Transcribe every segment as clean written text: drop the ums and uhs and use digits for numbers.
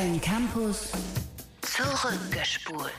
Köln Campus zurückgespult.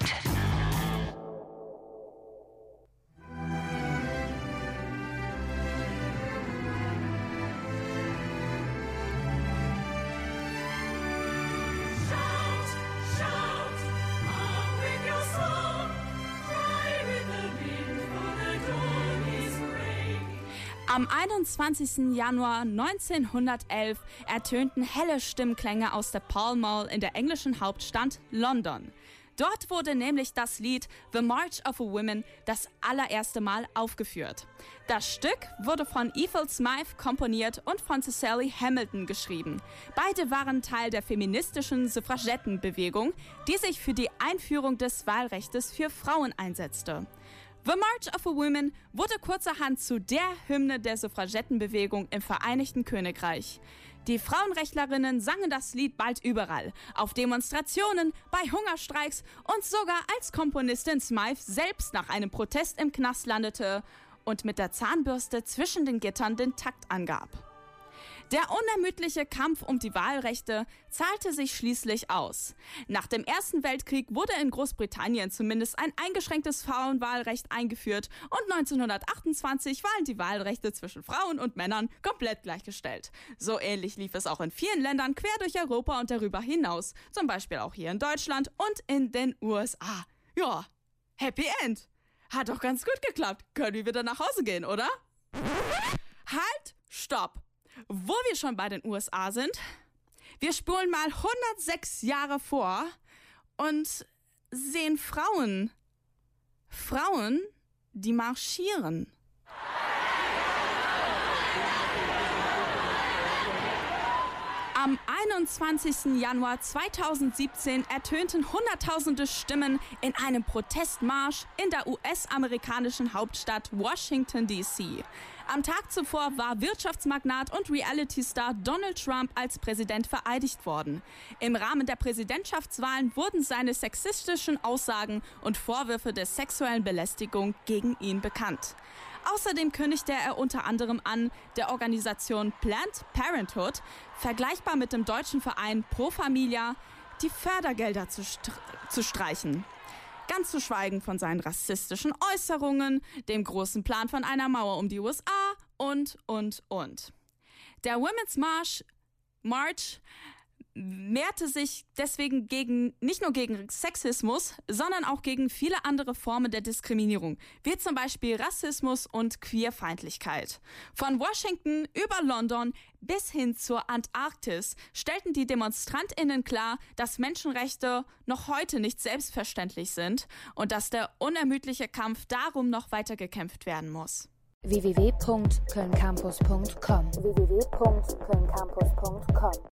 Am 21. Januar 1911 ertönten helle Stimmklänge aus der Pall Mall in der englischen Hauptstadt London. Dort wurde nämlich das Lied The March of a Woman das allererste Mal aufgeführt. Das Stück wurde von Ethel Smythe komponiert und von Cecily Hamilton geschrieben. Beide waren Teil der feministischen Suffragettenbewegung, die sich für die Einführung des Wahlrechts für Frauen einsetzte. The March of a Woman wurde kurzerhand zu der Hymne der Suffragettenbewegung im Vereinigten Königreich. Die Frauenrechtlerinnen sangen das Lied bald überall, auf Demonstrationen, bei Hungerstreiks und sogar als Komponistin Smythe selbst nach einem Protest im Knast landete und mit der Zahnbürste zwischen den Gittern den Takt angab. Der unermüdliche Kampf um die Wahlrechte zahlte sich schließlich aus. Nach dem Ersten Weltkrieg wurde in Großbritannien zumindest ein eingeschränktes Frauenwahlrecht eingeführt und 1928 waren die Wahlrechte zwischen Frauen und Männern komplett gleichgestellt. So ähnlich lief es auch in vielen Ländern quer durch Europa und darüber hinaus, zum Beispiel auch hier in Deutschland und in den USA. Ja, Happy End. Hat doch ganz gut geklappt. Können wir wieder nach Hause gehen, oder? Halt, stopp. Wo wir schon bei den USA sind, wir spulen mal 106 Jahre vor und sehen Frauen, die marschieren. Am 21. Januar 2017 ertönten Hunderttausende Stimmen in einem Protestmarsch in der US-amerikanischen Hauptstadt Washington, D.C. Am Tag zuvor war Wirtschaftsmagnat und Reality-Star Donald Trump als Präsident vereidigt worden. Im Rahmen der Präsidentschaftswahlen wurden seine sexistischen Aussagen und Vorwürfe der sexuellen Belästigung gegen ihn bekannt. Außerdem kündigte er unter anderem an, der Organisation Planned Parenthood, vergleichbar mit dem deutschen Verein Pro Familia, die Fördergelder zu streichen. Ganz zu schweigen von seinen rassistischen Äußerungen, dem großen Plan von einer Mauer um die USA und. Der Women's March mehrte sich deswegen nicht nur gegen Sexismus, sondern auch gegen viele andere Formen der Diskriminierung, wie zum Beispiel Rassismus und Queerfeindlichkeit. Von Washington über London bis hin zur Antarktis stellten die DemonstrantInnen klar, dass Menschenrechte noch heute nicht selbstverständlich sind und dass der unermüdliche Kampf darum noch weiter gekämpft werden muss. www.kölncampus.com